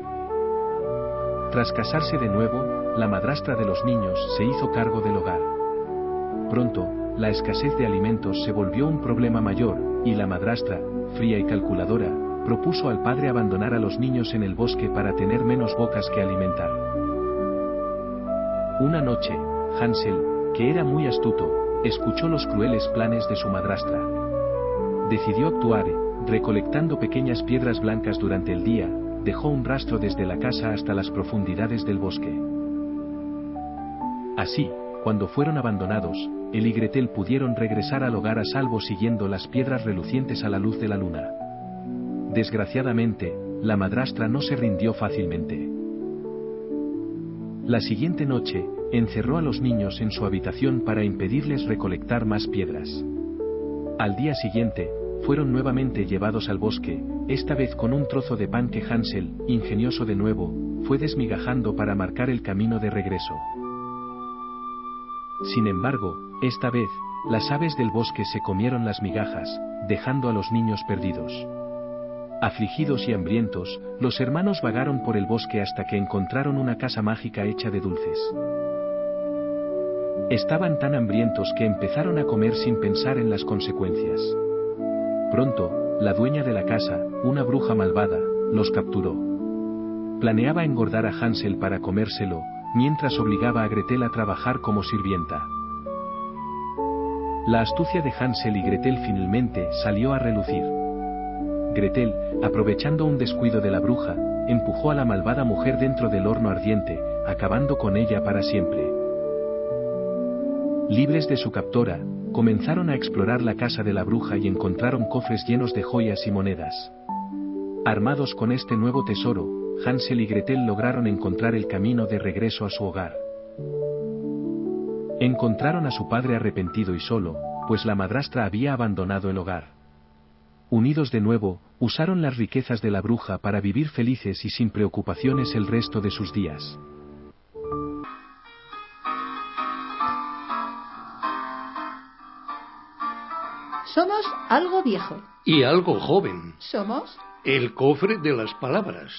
Tras casarse de nuevo, la madrastra de los niños se hizo cargo del hogar. Pronto, la escasez de alimentos se volvió un problema mayor, y la madrastra, fría y calculadora, propuso al padre abandonar a los niños en el bosque para tener menos bocas que alimentar. Una noche, Hansel, que era muy astuto, escuchó los crueles planes de su madrastra. Decidió actuar, recolectando pequeñas piedras blancas durante el día, dejó un rastro desde la casa hasta las profundidades del bosque. Así, cuando fueron abandonados, él y Gretel pudieron regresar al hogar a salvo siguiendo las piedras relucientes a la luz de la luna. Desgraciadamente, la madrastra no se rindió fácilmente. La siguiente noche, encerró a los niños en su habitación para impedirles recolectar más piedras. Al día siguiente, fueron nuevamente llevados al bosque, esta vez con un trozo de pan que Hansel, ingenioso de nuevo, fue desmigajando para marcar el camino de regreso. Sin embargo, esta vez, las aves del bosque se comieron las migajas, dejando a los niños perdidos. Afligidos y hambrientos, los hermanos vagaron por el bosque hasta que encontraron una casa mágica hecha de dulces. Estaban tan hambrientos que empezaron a comer sin pensar en las consecuencias. Pronto, la dueña de la casa, una bruja malvada, los capturó. Planeaba engordar a Hansel para comérselo, mientras obligaba a Gretel a trabajar como sirvienta. La astucia de Hansel y Gretel finalmente salió a relucir. Gretel, aprovechando un descuido de la bruja, empujó a la malvada mujer dentro del horno ardiente, acabando con ella para siempre. Libres de su captora, comenzaron a explorar la casa de la bruja y encontraron cofres llenos de joyas y monedas. Armados con este nuevo tesoro, Hansel y Gretel lograron encontrar el camino de regreso a su hogar. Encontraron a su padre arrepentido y solo, pues la madrastra había abandonado el hogar. Unidos de nuevo, usaron las riquezas de la bruja para vivir felices y sin preocupaciones el resto de sus días. Somos algo viejo. Y algo joven. Somos El cofre de las palabras.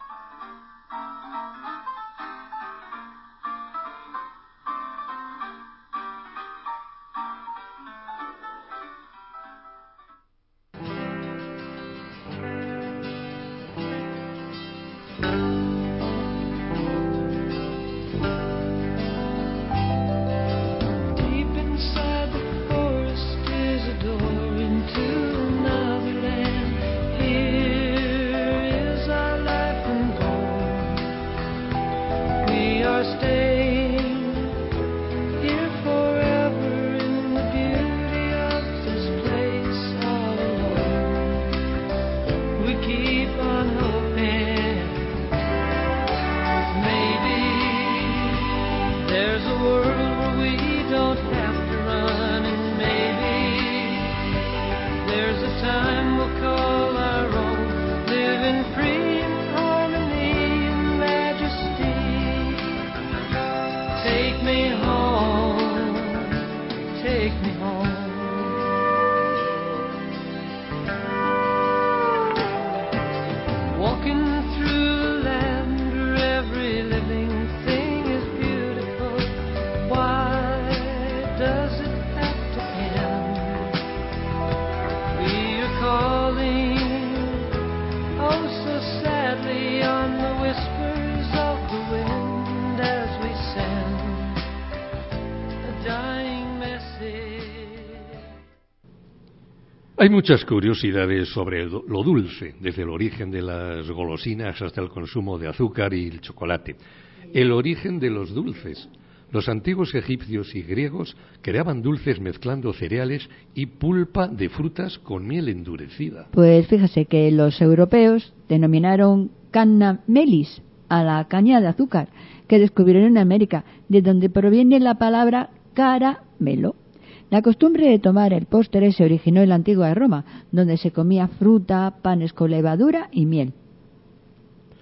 Hay muchas curiosidades sobre lo dulce, desde el origen de las golosinas hasta el consumo de azúcar y el chocolate. El origen de los dulces. Los antiguos egipcios y griegos creaban dulces mezclando cereales y pulpa de frutas con miel endurecida. Pues fíjese que los europeos denominaron canna melis a la caña de azúcar que descubrieron en América, de donde proviene la palabra caramelo. La costumbre de tomar el postre se originó en la antigua Roma, donde se comía fruta, panes con levadura y miel.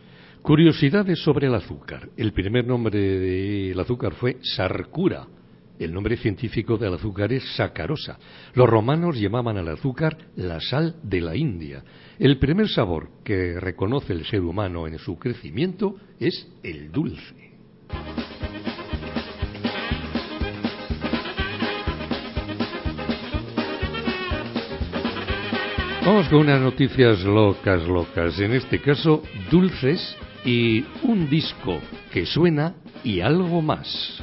Curiosidades sobre el azúcar. El primer nombre del azúcar fue sarcura. El nombre científico del azúcar es sacarosa. Los romanos llamaban al azúcar la sal de la India. El primer sabor que reconoce el ser humano en su crecimiento es el dulce. Vamos con unas noticias locas, locas. En este caso, dulces y un disco que suena y algo más.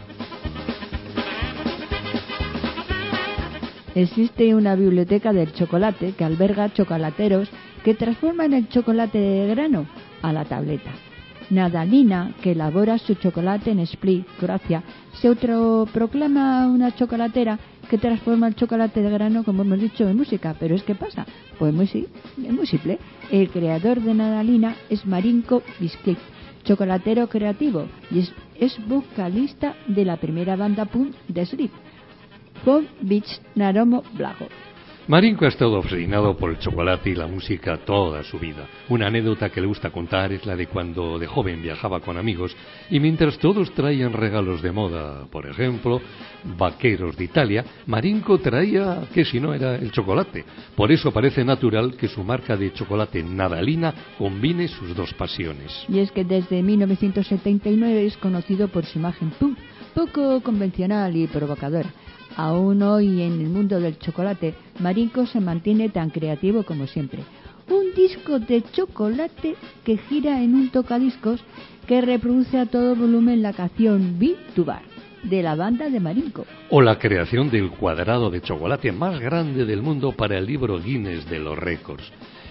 Existe una biblioteca del chocolate que alberga chocolateros que transforman el chocolate de grano a la tableta. Nadalina, que elabora su chocolate en Split, Croacia, se autoproclama una chocolatera que transforma el chocolate de grano, como hemos dicho, en música. ¿Pero es qué pasa? Pues muy, sí, es muy simple. El creador de Nadalina es Marinko Biskic, chocolatero creativo, y es, es vocalista de la primera banda punk de Split, Von Beach Naromo Blago. Marinko ha estado obsesionado por el chocolate y la música toda su vida. Una anécdota que le gusta contar es la de cuando de joven viajaba con amigos y mientras todos traían regalos de moda, por ejemplo, vaqueros de Italia, Marinko traía, que si no era el chocolate. Por eso parece natural que su marca de chocolate Nadalina combine sus dos pasiones. Y es que desde mil novecientos setenta y nueve es conocido por su imagen punk, poco convencional y provocadora. Aún hoy en el mundo del chocolate, Marinko se mantiene tan creativo como siempre. Un disco de chocolate que gira en un tocadiscos que reproduce a todo volumen la canción Beat to Bar de la banda de Marinko. O la creación del cuadrado de chocolate más grande del mundo para el libro Guinness de los récords.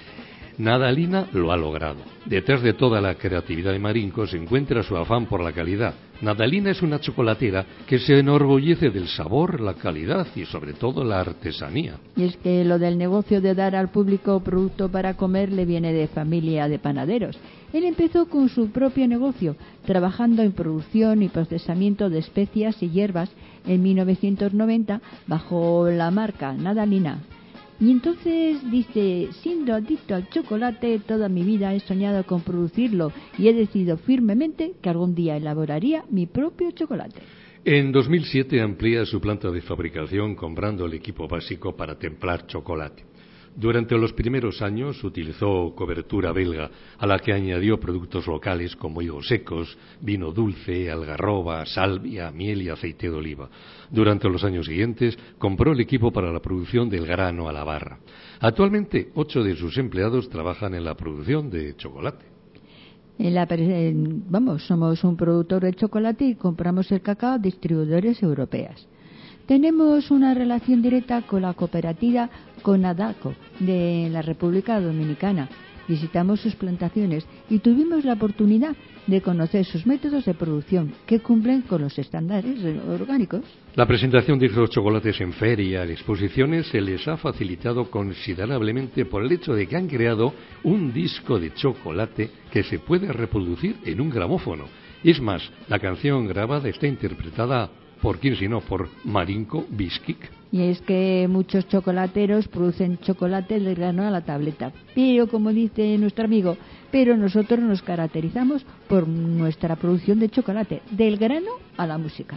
Nadalina lo ha logrado. Detrás de toda la creatividad de Marinko se encuentra su afán por la calidad. Nadalina es una chocolatera que se enorgullece del sabor, la calidad y sobre todo la artesanía. Y es que lo del negocio de dar al público producto para comer le viene de familia de panaderos. Él empezó con su propio negocio, trabajando en producción y procesamiento de especias y hierbas en mil novecientos noventa bajo la marca Nadalina. Y entonces dice, siendo adicto al chocolate, toda mi vida he soñado con producirlo y he decidido firmemente que algún día elaboraría mi propio chocolate. En dos mil siete amplía su planta de fabricación comprando el equipo básico para templar chocolate. Durante los primeros años utilizó cobertura belga, a la que añadió productos locales como higos secos, vino dulce, algarroba, salvia, miel y aceite de oliva. Durante los años siguientes compró el equipo para la producción del grano a la barra. Actualmente, ocho de sus empleados trabajan en la producción de chocolate. En la, en, vamos, somos un productor de chocolate y compramos el cacao a distribuidores europeas. Tenemos una relación directa con la cooperativa Conadaco de la República Dominicana. Visitamos sus plantaciones y tuvimos la oportunidad de conocer sus métodos de producción que cumplen con los estándares orgánicos. La presentación de los chocolates en ferias y exposiciones se les ha facilitado considerablemente por el hecho de que han creado un disco de chocolate que se puede reproducir en un gramófono. Es más, la canción grabada está interpretada ¿por quién si no? Por Marinko Biskic. Y es que muchos chocolateros producen chocolate del grano a la tableta. Pero, como dice nuestro amigo, pero nosotros nos caracterizamos por nuestra producción de chocolate, del grano a la música.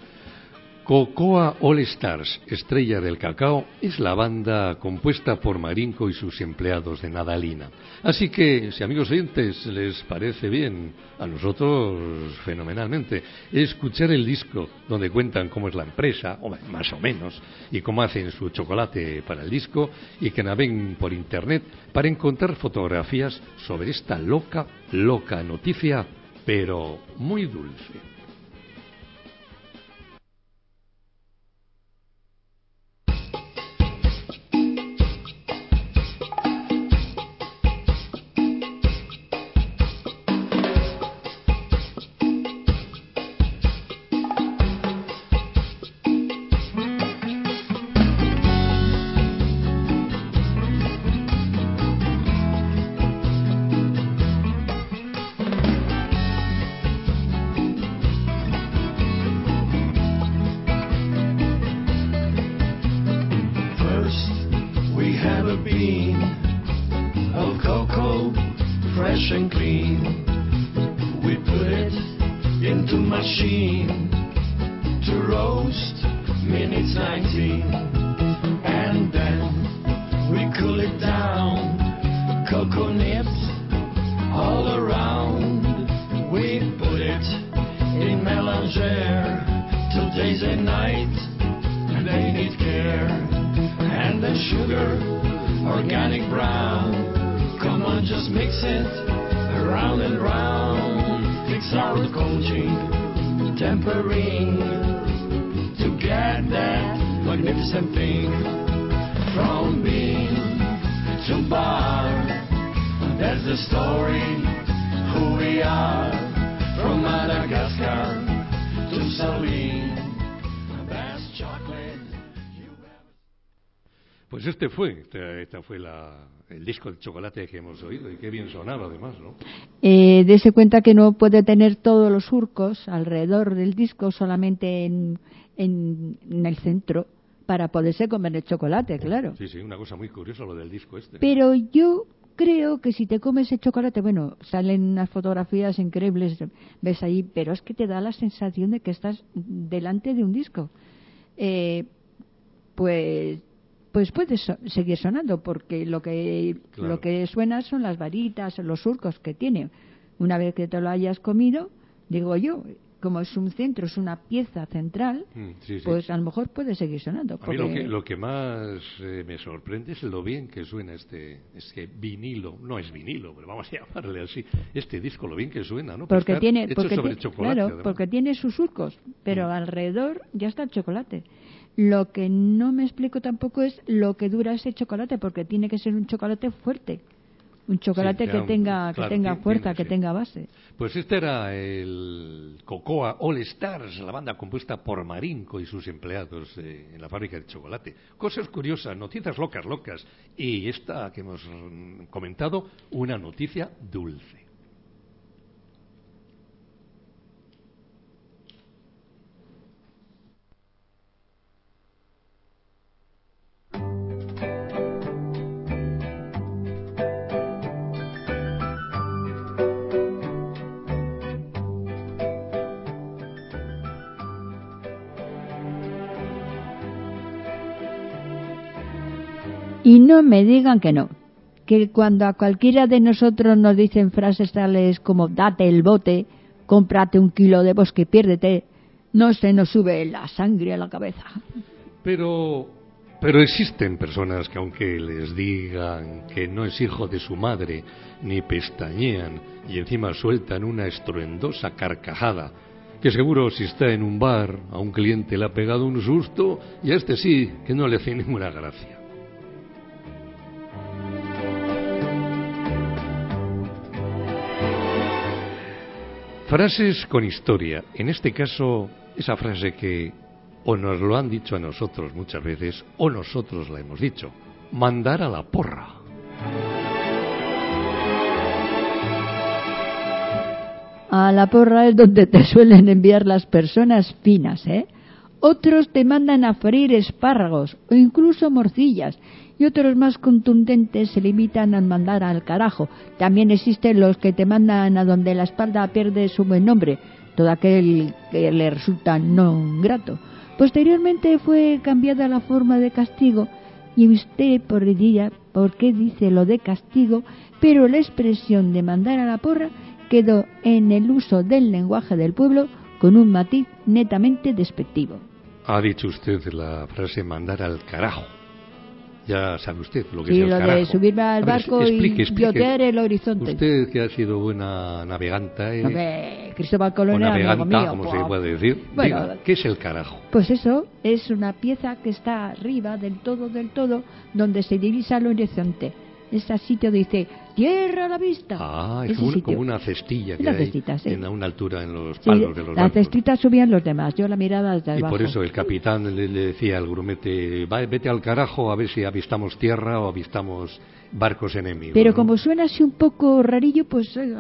Cocoa All Stars, estrella del cacao, es la banda compuesta por Marinko y sus empleados de Nadalina. Así que, si amigos oyentes les parece bien, a nosotros fenomenalmente, escuchar el disco donde cuentan cómo es la empresa, o más o menos, y cómo hacen su chocolate para el disco, y que naveguen por internet para encontrar fotografías sobre esta loca, loca noticia, pero muy dulce. Bean of cocoa, fresh and clean. machine to roast minutes nineteen, and then we cool it down, cocoa nibs all around. We put it in mélangeur till days and nights, and they need care. And the sugar, organic brown, come on, just mix it around and round. Fix our coaching, tempering, to get that magnificent thing. From bean to bar, that's the story, who we are. From Madagascar to Saline, best chocolate you ever... Pues este fue, este, esta fue la, el disco de chocolate que hemos oído, y qué bien sonaba además, ¿no? Eh, dese cuenta que no puede tener todos los surcos alrededor del disco, solamente en, en, en el centro, para poderse comer el chocolate, claro. Sí, sí, una cosa muy curiosa lo del disco este. Pero yo creo que si te comes el chocolate, bueno, salen unas fotografías increíbles, ves ahí, pero es que te da la sensación de que estás delante de un disco. Eh, pues pues puedes so- seguir sonando, porque lo que Claro. lo que suena son las varitas, los surcos que tiene. Una vez que te lo hayas comido, digo yo, como es un centro, es una pieza central, Mm, sí, sí. pues a lo mejor puede seguir sonando. A mí lo porque- que, lo que más eh, me sorprende es lo bien que suena este, este vinilo, no es vinilo, pero vamos a llamarle así, este disco, lo bien que suena, ¿no? porque Está tiene hecho porque sobre ti- chocolate, claro, además. porque tiene sus surcos, pero Mm. alrededor ya está el chocolate. Lo que no me explico tampoco es lo que dura ese chocolate, porque tiene que ser un chocolate fuerte, un chocolate Sí, que ya, tenga claro, que tenga ti- fuerza, tiene, que sí. tenga base. Pues este era el Cocoa All Stars, la banda compuesta por Marinco y sus empleados eh, en la fábrica de chocolate. Cosas curiosas, noticias locas, locas. Y esta que hemos mm, comentado, una noticia dulce. Y no me digan que no, que cuando a cualquiera de nosotros nos dicen frases tales como date el bote, cómprate un kilo de bosque y piérdete, no se nos sube la sangre a la cabeza. Pero, pero existen personas que aunque les digan que no es hijo de su madre, ni pestañean y encima sueltan una estruendosa carcajada, que seguro si está en un bar a un cliente le ha pegado un susto y a este sí, que no le hace ninguna gracia. Frases con historia. En este caso, esa frase que o nos lo han dicho a nosotros muchas veces o nosotros la hemos dicho. Mandar a la porra. A la porra es donde te suelen enviar las personas finas, ¿eh? Otros te mandan a freír espárragos o incluso morcillas, y otros más contundentes se limitan a mandar al carajo. También existen los que te mandan a donde la espalda pierde su buen nombre, todo aquel que le resulta no grato. Posteriormente fue cambiada la forma de castigo, y usted por diría por qué dice lo de castigo, pero la expresión de mandar a la porra quedó en el uso del lenguaje del pueblo con un matiz netamente despectivo. Ha dicho usted la frase mandar al carajo. Ya sabe usted lo que Sí, es el lo carajo. de subirme al A ver, barco explique, y explique. yotear el horizonte. Usted que ha sido buena naveganta, ¿eh? Hombre, Cristóbal o Colón era amigo naveganta, mío. como Pues, se puede decir. bueno, Diga, ¿qué es el carajo? Pues eso, es una pieza que está arriba del todo, del todo, donde se divisa el horizonte. Ese sitio dice, tierra a la vista. Ah, es Ese como una, sitio. como una cestilla que Una hay cestita, sí. en, a una altura en los Sí, palos de los la barcos. cestita subían los demás, yo la miraba desde Y abajo. por eso el capitán le, le decía al grumete, "Va, vete al carajo a ver si avistamos tierra o avistamos barcos enemigos. Pero ¿no? como suena así un poco rarillo, pues oiga,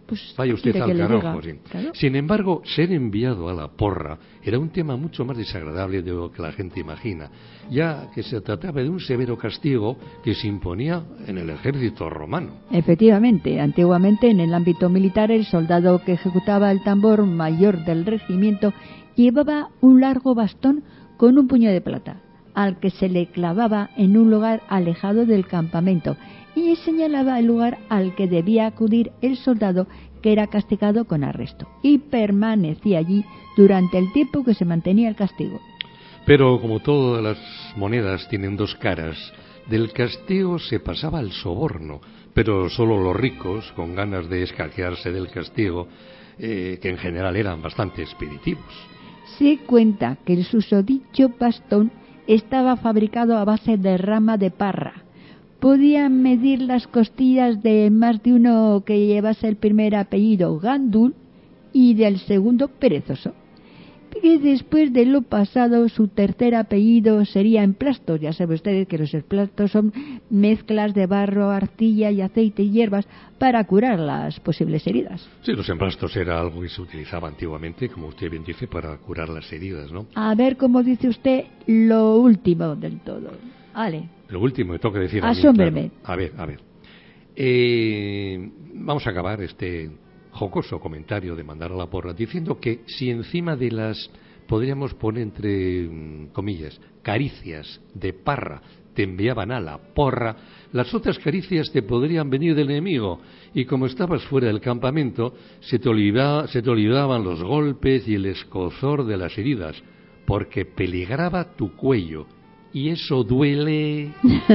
pues vaya usted quiere al que le carajo, diga. sí. Claro. Sin embargo, ser enviado a la porra era un tema mucho más desagradable de lo que la gente imagina, ya que se trataba de un severo castigo que se imponía en el ejército romano. Efectivamente, antiguamente en el ámbito militar el soldado que ejecutaba el tambor mayor del regimiento llevaba un largo bastón con un puño de plata, al que se le clavaba en un lugar alejado del campamento y señalaba el lugar al que debía acudir el soldado que era castigado con arresto, y permanecía allí durante el tiempo que se mantenía el castigo. Pero como todas las monedas tienen dos caras, del castigo se pasaba al soborno, pero solo los ricos, con ganas de escaquearse del castigo, eh, que en general eran bastante expeditivos. Se cuenta que el susodicho bastón estaba fabricado a base de rama de parra. Podían medir las costillas de más de uno que llevase el primer apellido Gandul y del segundo Perezoso. Que después de lo pasado, su tercer apellido sería emplastos. Ya saben ustedes que los emplastos son mezclas de barro, arcilla y aceite y hierbas para curar las posibles heridas. Sí, los emplastos era algo que se utilizaba antiguamente, como usted bien dice, para curar las heridas, ¿no? A ver cómo dice usted lo último del todo. Vale. Lo último me toca decir a mí, Asómbreme. claro. A ver, a ver. Eh, vamos a acabar este jocoso comentario de mandar a la porra diciendo que si encima de las, podríamos poner entre comillas, caricias de parra te enviaban a la porra, las otras caricias te podrían venir del enemigo, y como estabas fuera del campamento se te, olvida, se te olvidaban los golpes y el escozor de las heridas, porque peligraba tu cuello, y eso duele.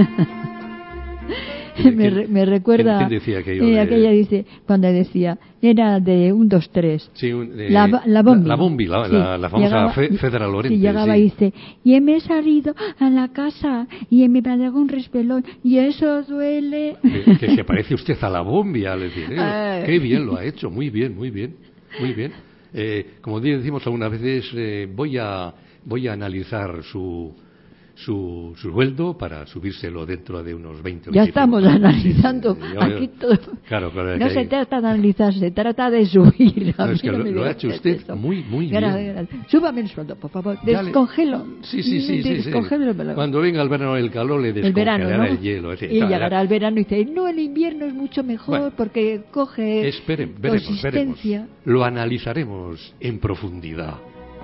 me, re, me recuerda ¿quién decía aquello eh, de... aquella dice cuando decía era de un dos tres sí, un, eh, la, la bombi la, la, bombi, la, sí, la, la famosa llegaba, fe, Fedra Lorente sí, llegaba sí. y dice y me he salido a la casa y me pegó un respelón y eso duele que, que se parece usted a la bombi, al decir eh, eh. qué bien lo ha hecho, muy bien, muy bien, muy bien. Eh, como decimos algunas veces, eh, voy a voy a analizar su Su, su sueldo para subírselo dentro de unos veinte o ya estamos analizando sí, sí, yo, aquí todo. Claro, claro, no que se hay... trata de analizar, se trata de subir. No, es que lo, lo ha hecho usted esto. muy muy Gra, bien gra, súbame el sueldo, por favor, descongelo le... sí, sí, sí, sí, sí. Descongelo. Cuando venga el verano el calor le descongelará el, verano, ¿no? el hielo es decir, y llegará el verano y dice no, el invierno es mucho mejor bueno, porque coge esperen, veremos, consistencia veremos. Lo analizaremos en profundidad.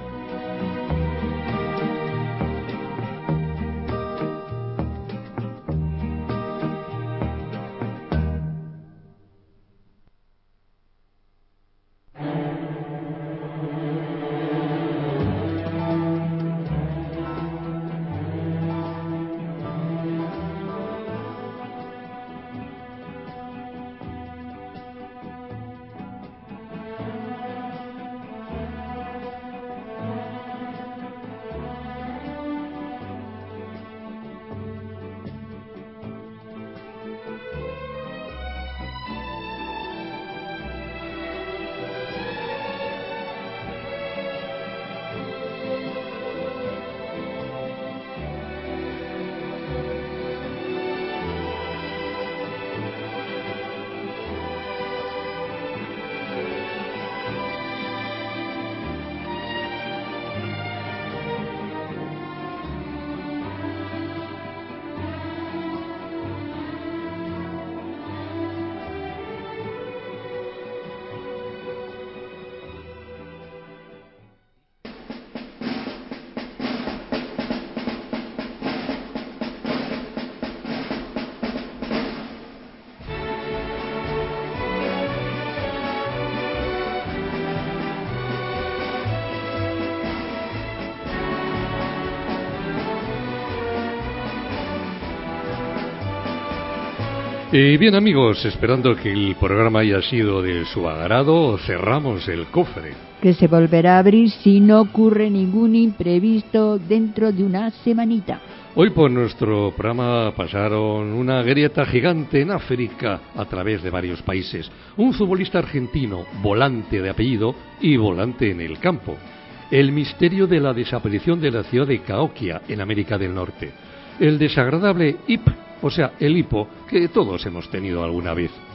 Y bien amigos, esperando que el programa haya sido de su agrado, cerramos el cofre. Que se volverá a abrir si no ocurre ningún imprevisto dentro de una semanita. Hoy por nuestro programa pasaron una grieta gigante en África a través de varios países. Un futbolista argentino, volante de apellido y volante en el campo. El misterio de la desaparición de la ciudad de Cahokia en América del Norte. El desagradable I P, o sea, el hipo, que todos hemos tenido alguna vez.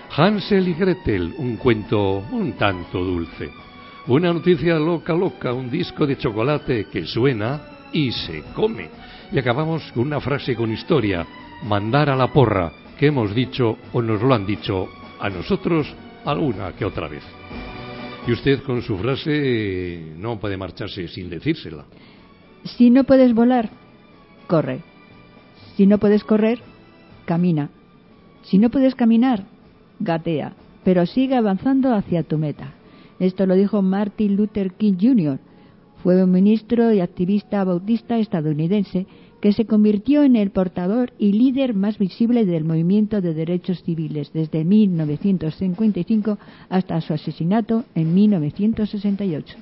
Hansel y Gretel, un cuento un tanto dulce. Una noticia loca loca, un disco de chocolate que suena y se come. Y acabamos con una frase con historia, mandar a la porra, que hemos dicho o nos lo han dicho a nosotros alguna que otra vez. Y usted con su frase no puede marcharse sin decírsela. Si no puedes volar, corre. Si no puedes correr, camina. Si no puedes caminar, gatea, pero sigue avanzando hacia tu meta. Esto lo dijo Martin Luther King junior Fue un ministro y activista bautista estadounidense que se convirtió en el portador y líder más visible del movimiento de derechos civiles desde mil novecientos cincuenta y cinco hasta su asesinato en mil novecientos sesenta y ocho.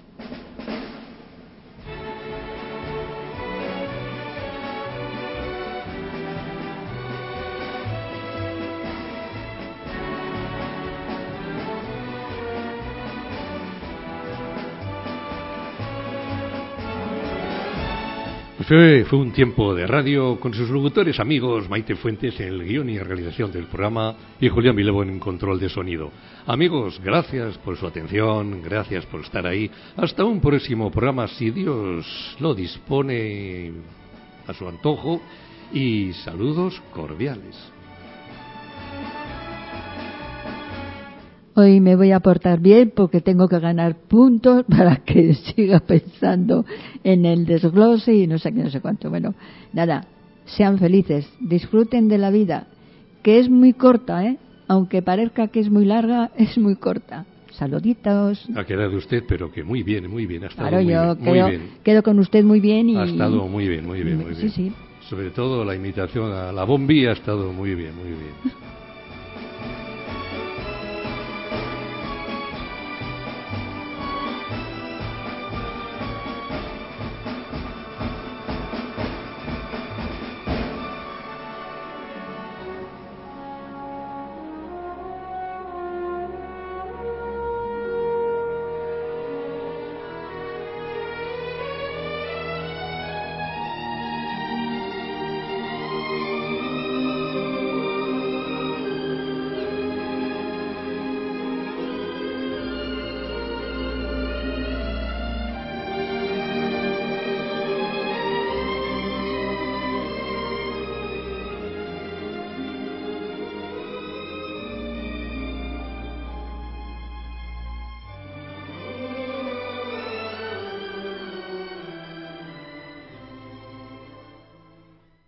Fue, fue un tiempo de radio con sus locutores amigos Maite Fuentes en el guión y realización del programa y Julián Vilebo en control de sonido. Amigos, gracias por su atención, gracias por estar ahí. Hasta un próximo programa, si Dios lo dispone a su antojo, y saludos cordiales. Hoy me voy a portar bien porque tengo que ganar puntos para que siga pensando en el desglose y no sé qué, no sé cuánto. Bueno, nada, sean felices, disfruten de la vida, que es muy corta, ¿eh? Aunque parezca que es muy larga, es muy corta. Saluditos. Ha quedado usted, pero que muy bien, muy bien. Ha estado claro, muy yo bien, quedo, muy bien. quedo con usted muy bien. Y... Ha estado muy bien, muy bien, muy bien. Sí, sí. Sobre todo la imitación a la Bombi ha estado muy bien, muy bien.